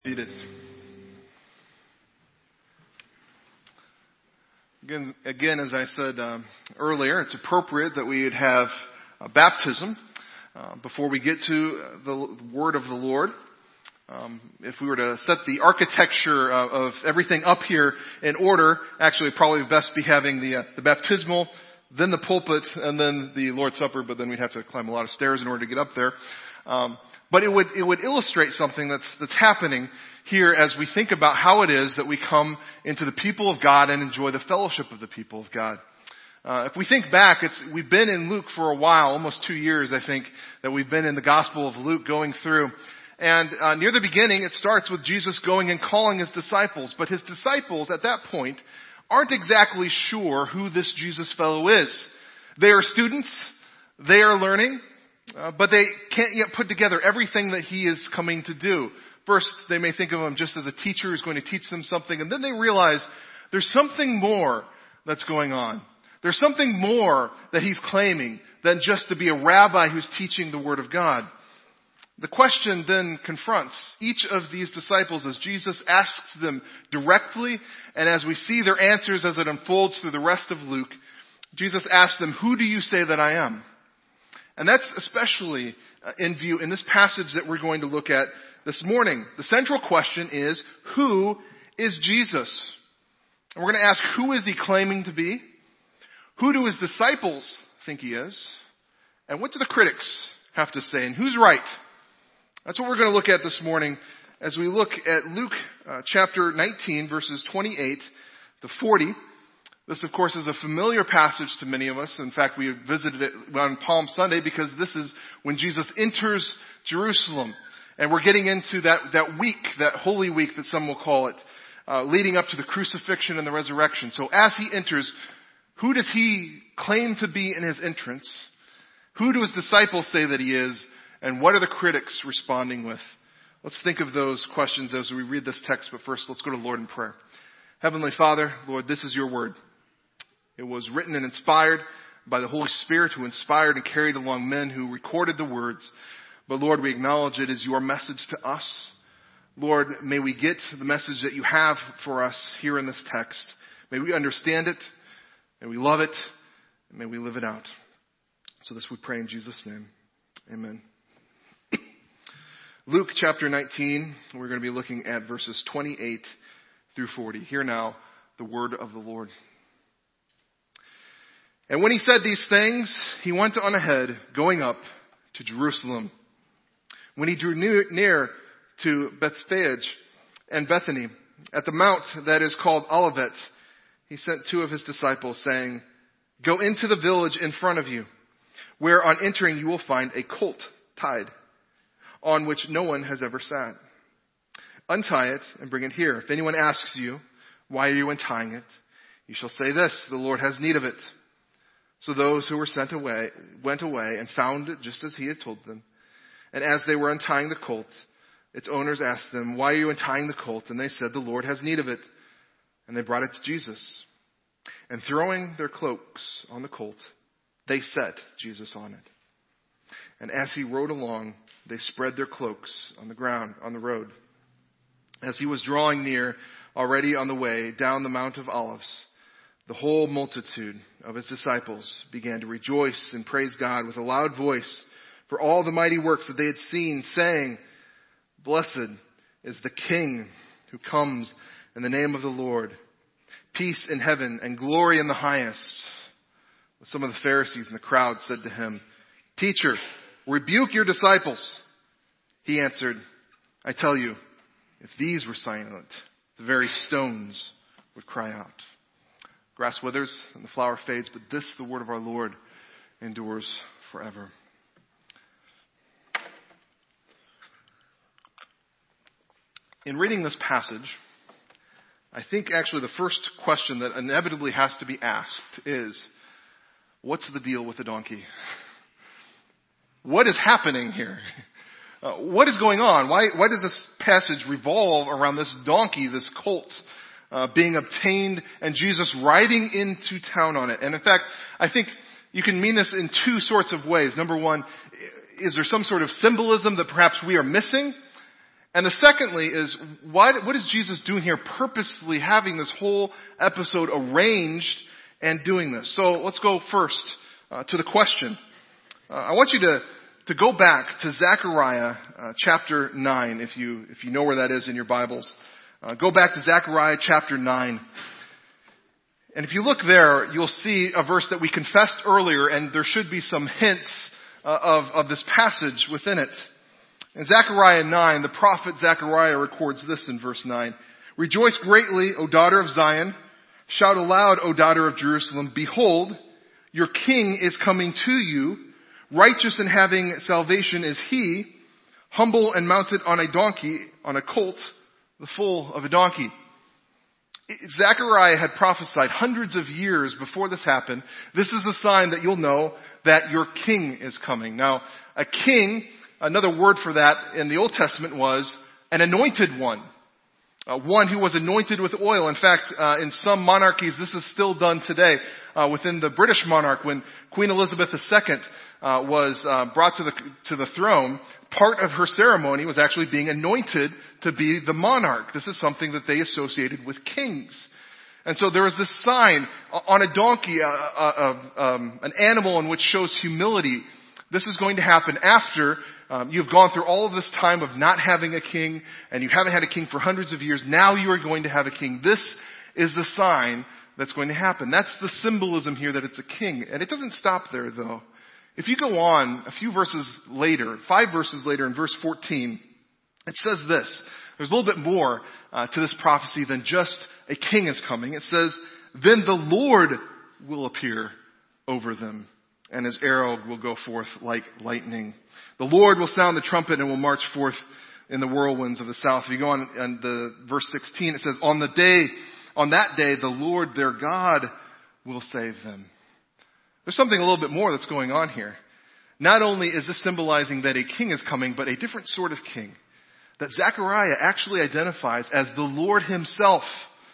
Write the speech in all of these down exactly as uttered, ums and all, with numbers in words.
Seated. Again, again, as I said um, earlier, it's appropriate that we would have a baptism uh, before we get to the word of the Lord. Um, if we were to set the architecture of, of everything up here in order, actually it'd probably best be having the, uh, the baptismal, then the pulpit, and then the Lord's Supper, but then we'd have to climb a lot of stairs in order to get up there. Um, but it would, it would illustrate something that's, that's happening here as we think about how it is that we come into the people of God and enjoy the fellowship of the people of God. Uh, if we think back, it's, we've been in Luke for a while, almost two years, I think, that we've been in the Gospel of Luke going through. And, uh, near the beginning, it starts with Jesus going and calling his disciples. But his disciples, at that point, aren't exactly sure who this Jesus fellow is. They are students. They are learning. Uh, but they can't yet put together everything that he is coming to do. First, they may think of him just as a teacher who's going to teach them something, and then they realize there's something more that's going on. There's something more that he's claiming than just to be a rabbi who's teaching the Word of God. The question then confronts each of these disciples as Jesus asks them directly, and as we see their answers as it unfolds through the rest of Luke, Jesus asks them, "Who do you say that I am?" And that's especially in view in this passage that we're going to look at this morning. The central question is, who is Jesus? And we're going to ask, who is he claiming to be? Who do his disciples think he is? And what do the critics have to say? And who's right? That's what we're going to look at this morning as we look at Luke uh, chapter nineteen, verses twenty-eight to forty. This, of course, is a familiar passage to many of us. In fact, we visited it on Palm Sunday because this is when Jesus enters Jerusalem. And we're getting into that, that week, that Holy Week that some will call it, uh, leading up to the crucifixion and the resurrection. So as he enters, who does he claim to be in his entrance? Who do his disciples say that he is? And what are the critics responding with? Let's think of those questions as we read this text. But first, let's go to the Lord in prayer. Heavenly Father, Lord, this is your word. It was written and inspired by the Holy Spirit, who inspired and carried along men who recorded the words. But Lord, we acknowledge it as your message to us. Lord, may we get the message that you have for us here in this text. May we understand it. May we love it. And may we live it out. So this we pray in Jesus' name. Amen. Luke chapter nineteen, we're going to be looking at verses twenty-eight through forty. Hear now the word of the Lord. And when he said these things, he went on ahead, going up to Jerusalem. When he drew near, near to Bethphage and Bethany, at the mount that is called Olivet, he sent two of his disciples, saying, "Go into the village in front of you, where on entering you will find a colt tied, on which no one has ever sat. Untie it and bring it here. If anyone asks you, 'Why are you untying it?' you shall say this, 'The Lord has need of it.'" So those who were sent away went away and found it just as he had told them. And as they were untying the colt, its owners asked them, "Why are you untying the colt?" And they said, "The Lord has need of it." And they brought it to Jesus. And throwing their cloaks on the colt, they set Jesus on it. And as he rode along, they spread their cloaks on the ground, on the road. As he was drawing near, already on the way down the Mount of Olives, the whole multitude of his disciples began to rejoice and praise God with a loud voice for all the mighty works that they had seen, saying, "Blessed is the King who comes in the name of the Lord. Peace in heaven and glory in the highest." Some of the Pharisees in the crowd said to him, "Teacher, rebuke your disciples." He answered, "I tell you, if these were silent, the very stones would cry out." Grass withers and the flower fades, but this, the word of our Lord, endures forever. In reading this passage, I think actually the first question that inevitably has to be asked is, what's the deal with the donkey? What is happening here? Uh, what is going on? Why, why does this passage revolve around this donkey, this colt, uh, being obtained and Jesus riding into town on it? And in fact, I think you can mean this in two sorts of ways. Number one, is there some sort of symbolism that perhaps we are missing? And the secondly is, why, what is Jesus doing here purposely having this whole episode arranged and doing this? So let's go first uh, to the question. Uh, I want you to, to go back to Zechariah uh, chapter nine, if you, if you know where that is in your Bibles. Uh, go back to Zechariah chapter nine. And if you look there, you'll see a verse that we confessed earlier, and there should be some hints uh, of, of this passage within it. In Zechariah nine, the prophet Zechariah records this in verse nine. Rejoice greatly, O daughter of Zion. Shout aloud, O daughter of Jerusalem. Behold, your king is coming to you. Righteous and having salvation is he. Humble and mounted on a donkey, on a colt, the foal of a donkey. Zechariah had prophesied hundreds of years before this happened. This is a sign that you'll know that your king is coming. Now, a king, another word for that in the Old Testament was an anointed one. Uh, one who was anointed with oil. In fact, uh, in some monarchies, this is still done today. Uh, within the British monarch, when Queen Elizabeth the Second uh, was uh, brought to the to the throne, part of her ceremony was actually being anointed to be the monarch. This is something that they associated with kings. And so there was this sign on a donkey, uh, uh, uh, um, an animal in which shows humility. This is going to happen after um, you've gone through all of this time of not having a king, and you haven't had a king for hundreds of years. Now you are going to have a king. This is the sign that's going to happen. That's the symbolism here that it's a king. And it doesn't stop there, though. If you go on a few verses later, five verses later in verse fourteen, it says this. There's a little bit more uh, to this prophecy than just a king is coming. It says, then the Lord will appear over them, and his arrow will go forth like lightning. The Lord will sound the trumpet and will march forth in the whirlwinds of the south. If you go on and the verse sixteen, it says, on the day, on that day, the Lord their God will save them. There's something a little bit more that's going on here. Not only is this symbolizing that a king is coming, but a different sort of king that Zechariah actually identifies as the Lord himself.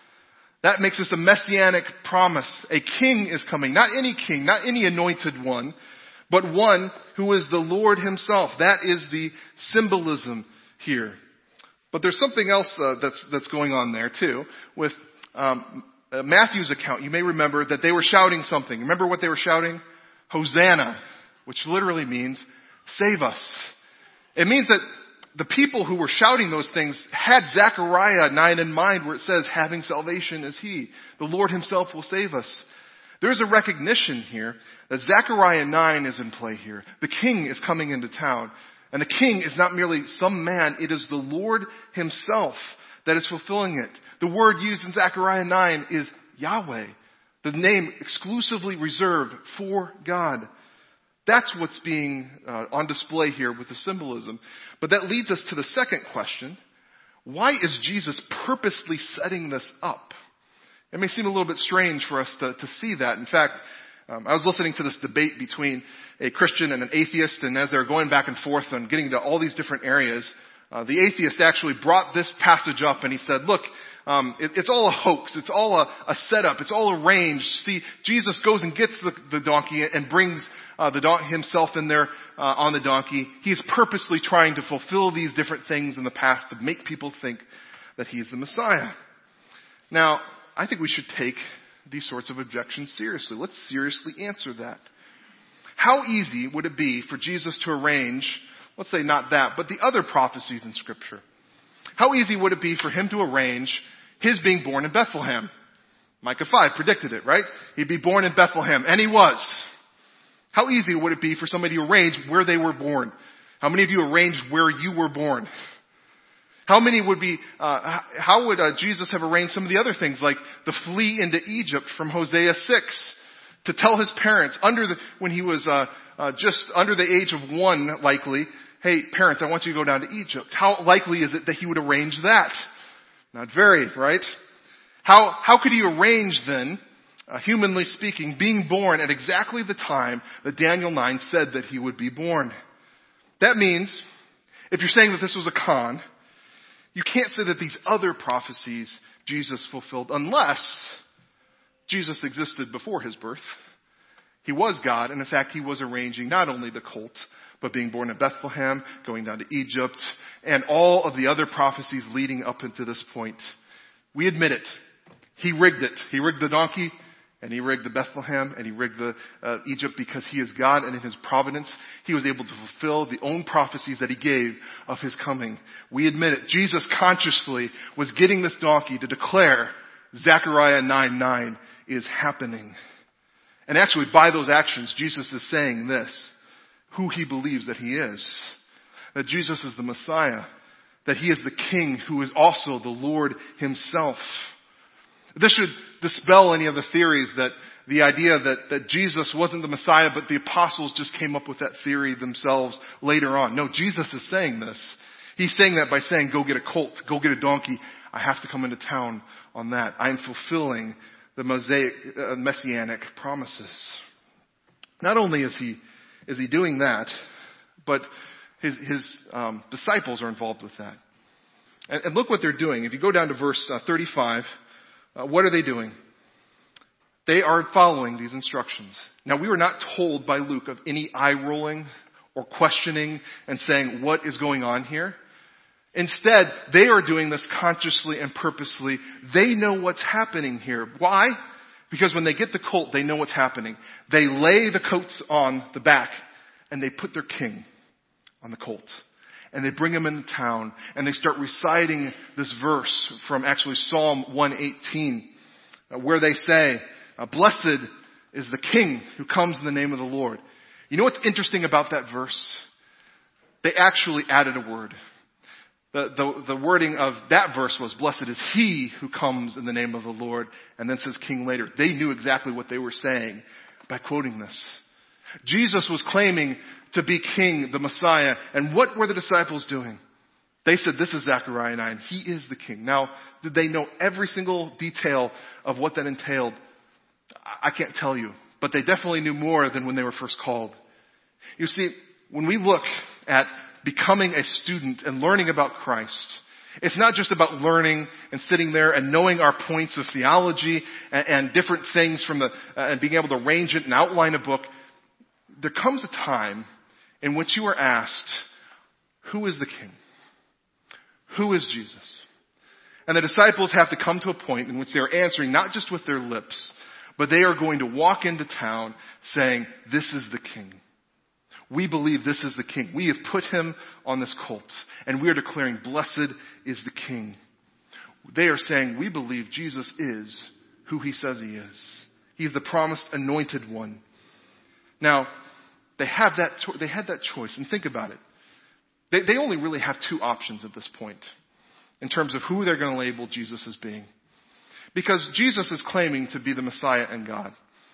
That makes this a messianic promise. A king is coming. Not any king, not any anointed one, but one who is the Lord himself. That is the symbolism here. But there's something else uh, that's that's going on there too. With um, uh, Matthew's account, you may remember that they were shouting something. Remember what they were shouting? Hosanna, which literally means save us. It means that the people who were shouting those things had Zechariah nine in mind, where it says, having salvation is he. The Lord himself will save us. There's a recognition here that Zechariah nine is in play here. The king is coming into town. And the king is not merely some man, it is the Lord himself that is fulfilling it. The word used in Zechariah nine is Yahweh, the name exclusively reserved for God. That's what's being uh, on display here with the symbolism. But that leads us to the second question. Why is Jesus purposely setting this up? It may seem a little bit strange for us to, to see that. In fact, um, I was listening to this debate between a Christian and an atheist, and as they were going back and forth and getting to all these different areas, uh, the atheist actually brought this passage up and he said, look, Um, it, it's all a hoax. It's all a, a setup. It's all arranged. See, Jesus goes and gets the, the donkey and brings uh, the don- himself in there uh, on the donkey. He's purposely trying to fulfill these different things in the past to make people think that he's the Messiah. Now, I think we should take these sorts of objections seriously. Let's seriously answer that. How easy would it be for Jesus to arrange, let's say not that, but the other prophecies in Scripture? How easy would it be for him to arrange his being born in Bethlehem? Micah five predicted it, right? He'd be born in Bethlehem, and he was. How easy would it be for somebody to arrange where they were born? How many of you arranged where you were born? How many would be, uh, how would uh, Jesus have arranged some of the other things, like the flee into Egypt from Hosea six, to tell his parents, under the, when he was uh, uh, just under the age of one, likely, hey, parents, I want you to go down to Egypt. How likely is it that he would arrange that? Not very, right? How how could he arrange then, uh, humanly speaking, being born at exactly the time that Daniel nine said that he would be born? That means, if you're saying that this was a con, you can't say that these other prophecies Jesus fulfilled unless Jesus existed before his birth. He was God, and in fact, he was arranging not only the colt, but being born in Bethlehem, going down to Egypt, and all of the other prophecies leading up into this point. We admit it. He rigged it. He rigged the donkey, and he rigged the Bethlehem, and he rigged the uh, Egypt because he is God, and in his providence, he was able to fulfill the own prophecies that he gave of his coming. We admit it. Jesus consciously was getting this donkey to declare Zechariah nine nine is happening. And actually, by those actions, Jesus is saying this, who he believes that he is. That Jesus is the Messiah. That he is the King who is also the Lord himself. This should dispel any of the theories that the idea that, that Jesus wasn't the Messiah, but the apostles just came up with that theory themselves later on. No, Jesus is saying this. He's saying that by saying, go get a colt, go get a donkey. I have to come into town on that. I'm fulfilling the Mosaic, uh, messianic promises. Not only is he, is he doing that, but his, his um, disciples are involved with that. And, and look what they're doing. If you go down to verse uh, thirty-five, uh, what are they doing? They are following these instructions. Now, we were not told by Luke of any eye-rolling or questioning and saying, what is going on here? Instead, they are doing this consciously and purposely. They know what's happening here. Why? Because when they get the colt, they know what's happening. They lay the coats on the back, and they put their king on the colt. And they bring him into town, and they start reciting this verse from actually Psalm one eighteen, where they say, blessed is the King who comes in the name of the Lord. You know what's interesting about that verse? They actually added a word. The, the, the wording of that verse was, blessed is he who comes in the name of the Lord, and then says king later. They knew exactly what they were saying by quoting this. Jesus was claiming to be king, the Messiah, and what were the disciples doing? They said, this is Zechariah nine. He is the king. Now, did they know every single detail of what that entailed? I can't tell you, but they definitely knew more than when they were first called. You see, when we look at becoming a student and learning about Christ, it's not just about learning and sitting there and knowing our points of theology and, and different things from the, uh, and being able to arrange it and outline a book. There comes a time in which you are asked, who is the King? Who is Jesus? And the disciples have to come to a point in which they are answering not just with their lips, but they are going to walk into town saying, this is the King. We believe this is the King. We have put him on this colt, and we are declaring, blessed is the King. They are saying, we believe Jesus is who he says he is. He's the promised anointed one. Now, they have that, they had that choice, and think about it. They, they only really have two options at this point in terms of who they're going to label Jesus as being. Because Jesus is claiming to be the Messiah and God.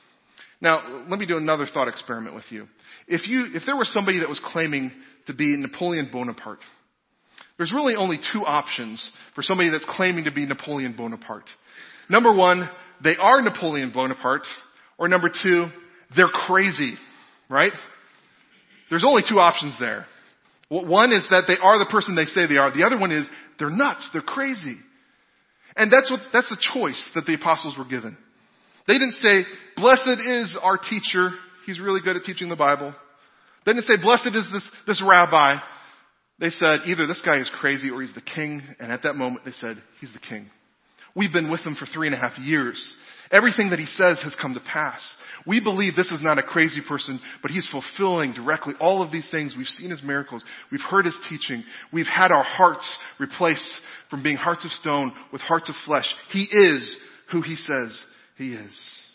Now, let me do another thought experiment with you. If you, if there was somebody that was claiming to be Napoleon Bonaparte, there's really only two options for somebody that's claiming to be Napoleon Bonaparte. Number one, they are Napoleon Bonaparte, or number two, they're crazy, right? There's only two options there. One is that they are the person they say they are. The other one is they're nuts, they're crazy. And that's what, that's the choice that the apostles were given. They didn't say, blessed is our teacher. He's really good at teaching the Bible. They didn't say, blessed is this, this rabbi. They said, either this guy is crazy or he's the king. And at that moment, they said, he's the king. We've been with him for three and a half years. Everything that he says has come to pass. We believe this is not a crazy person, but he's fulfilling directly all of these things. We've seen his miracles. We've heard his teaching. We've had our hearts replaced from being hearts of stone with hearts of flesh. He is who he says he is.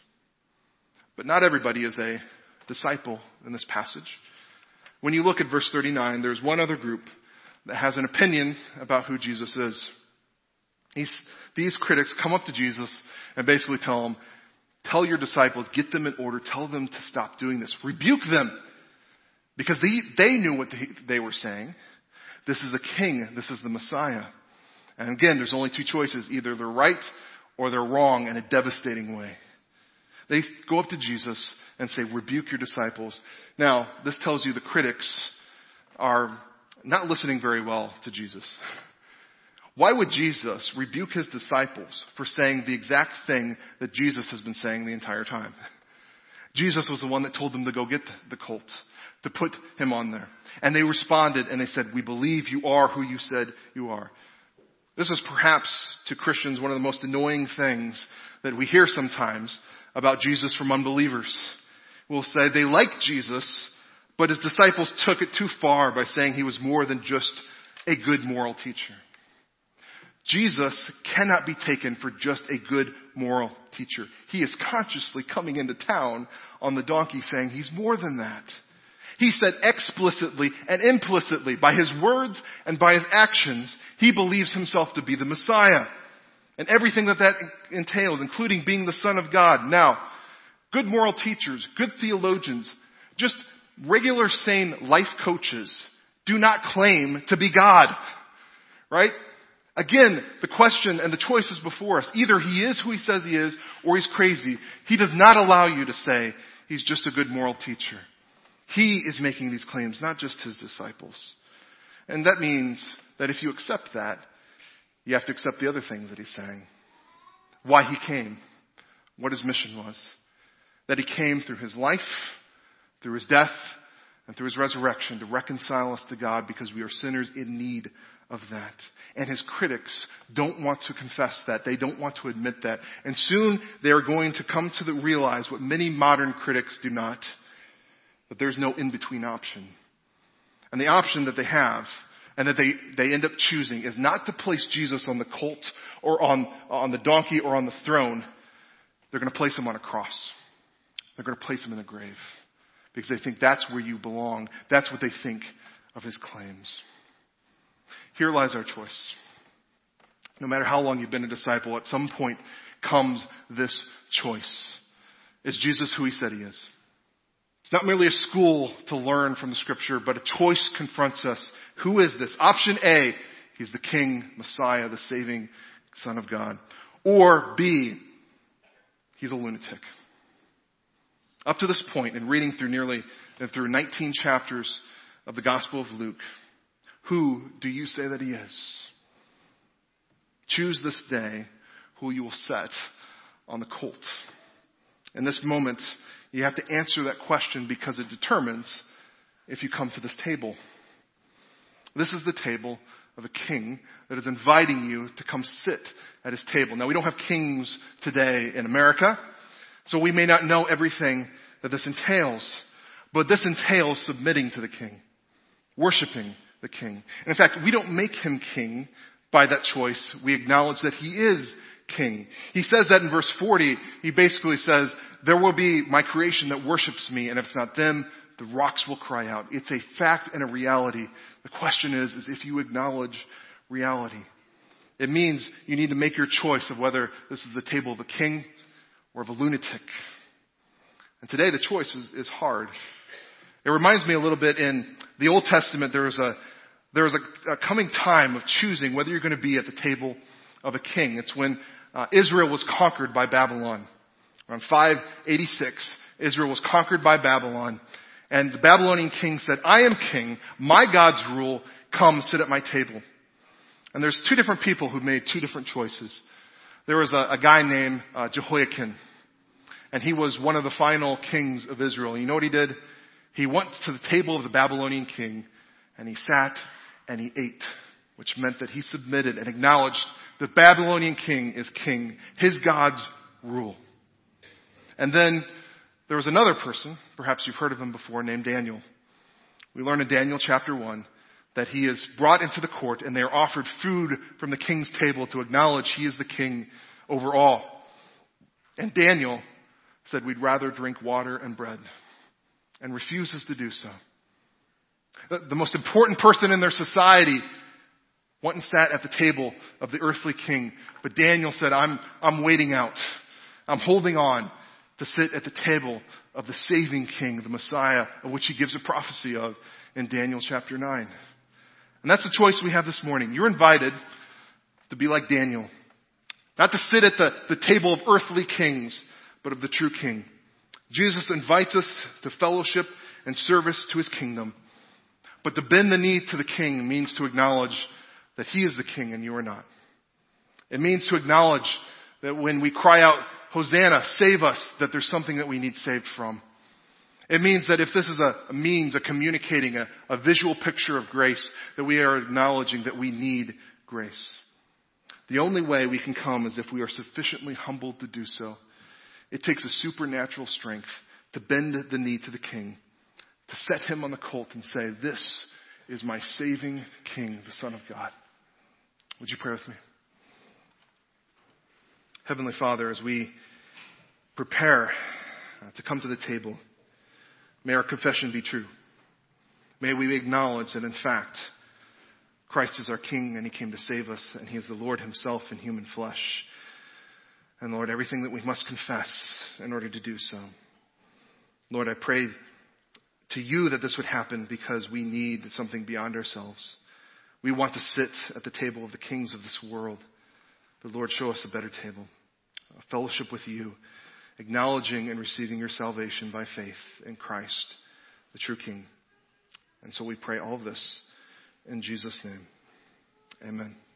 But not everybody is a disciple in this passage. When you look at verse thirty-nine, there's one other group that has an opinion about who Jesus is. These, these critics come up to Jesus and basically tell him, tell your disciples, get them in order, tell them to stop doing this. Rebuke them. Because they, they knew what they, they were saying. This is a king. This is the Messiah. And again, there's only two choices. Either they're right or they're wrong in a devastating way. They go up to Jesus and say, rebuke your disciples. Now, this tells you the critics are not listening very well to Jesus. Why would Jesus rebuke his disciples for saying the exact thing that Jesus has been saying the entire time? Jesus was the one that told them to go get the colt, to put him on there. And they responded and they said, we believe you are who you said you are. This is perhaps to Christians one of the most annoying things that we hear sometimes about Jesus from unbelievers. We'll say they like Jesus, but his disciples took it too far by saying he was more than just a good moral teacher. Jesus cannot be taken for just a good moral teacher. He is consciously coming into town on the donkey saying he's more than that. He said explicitly and implicitly by his words and by his actions, he believes himself to be the Messiah. And everything that that entails, including being the Son of God. Now, good moral teachers, good theologians, just regular sane life coaches do not claim to be God. Right? Again, the question and the choice is before us. Either he is who he says he is or he's crazy. He does not allow you to say he's just a good moral teacher. He is making these claims, not just his disciples. And that means that if you accept that, you have to accept the other things that he's saying. Why he came. What his mission was. That he came through his life, through his death, and through his resurrection to reconcile us to God because we are sinners in need of that. And his critics don't want to confess that. They don't want to admit that. And soon they are going to come to the, realize what many modern critics do not. That there's no in-between option. And the option that they have and that they, they end up choosing is not to place Jesus on the colt or on, on the donkey or on the throne. They're going to place him on a cross. They're going to place him in a grave. Because they think that's where you belong. That's what they think of his claims. Here lies our choice. No matter how long you've been a disciple, at some point comes this choice. Is Jesus who he said he is? It's not merely a school to learn from the scripture, but a choice confronts us. Who is this? Option A, he's the King, Messiah, the saving Son of God. Or B, he's a lunatic. Up to this point, in reading through nearly through nineteen chapters of the Gospel of Luke, who do you say that he is? Choose this day who you will set on the colt. In this moment, you have to answer that question because it determines if you come to this table. This is the table of a king that is inviting you to come sit at his table. Now, we don't have kings today in America, so we may not know everything that this entails, but this entails submitting to the king, worshiping the king. And in fact, we don't make him king by that choice. We acknowledge that he is king. He says that in verse forty. He basically says, there will be my creation that worships me, and if it's not them, the rocks will cry out. It's a fact and a reality. The question is, is if you acknowledge reality. It means you need to make your choice of whether this is the table of a king or of a lunatic. And today the choice is, is hard. It reminds me a little bit in the Old Testament, there was a there was a, a coming time of choosing whether you're going to be at the table of a king. It's when uh, Israel was conquered by Babylon. Around five eighty-six, Israel was conquered by Babylon. And the Babylonian king said, I am king. My God's rule. Come sit at my table. And there's two different people who made two different choices. There was a, a guy named uh, Jehoiakim. And he was one of the final kings of Israel. And you know what he did? He went to the table of the Babylonian king. And he sat and he ate. Which meant that he submitted and acknowledged the Babylonian king is king. His God's rule. And then there was another person, perhaps you've heard of him before, named Daniel. We learn in Daniel chapter one that he is brought into the court and they are offered food from the king's table to acknowledge he is the king over all. And Daniel said, we'd rather drink water and bread, and refuses to do so. The, the most important person in their society went and sat at the table of the earthly king. But Daniel said, I'm, I'm waiting out. I'm holding on to sit at the table of the saving king, the Messiah, of which he gives a prophecy of in Daniel chapter nine. And that's the choice we have this morning. You're invited to be like Daniel. Not to sit at the, the table of earthly kings, but of the true king. Jesus invites us to fellowship and service to his kingdom. But to bend the knee to the king means to acknowledge that he is the king and you are not. It means to acknowledge that when we cry out, Hosanna, save us, that there's something that we need saved from. It means that if this is a, a means of communicating a, a visual picture of grace, that we are acknowledging that we need grace. The only way we can come is if we are sufficiently humbled to do so. It takes a supernatural strength to bend the knee to the King, to set him on the colt and say, this is my saving King, the Son of God. Would you pray with me? Heavenly Father, as we prepare to come to the table, may our confession be true. May we acknowledge that in fact, Christ is our King and he came to save us and he is the Lord himself in human flesh. And Lord, everything that we must confess in order to do so. Lord, I pray to you that this would happen because we need something beyond ourselves. We want to sit at the table of the kings of this world. But Lord, show us a better table, a fellowship with you, acknowledging and receiving your salvation by faith in Christ, the true King. And so we pray all of this in Jesus' name. Amen.